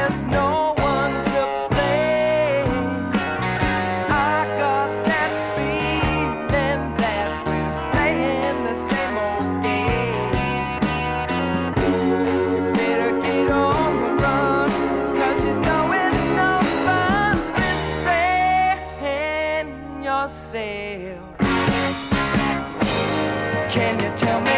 there's no one to blame. I got that feeling that we're playing the same old game. You better get on the run, 'cause you know it's no fun restraining yourself. Can you tell me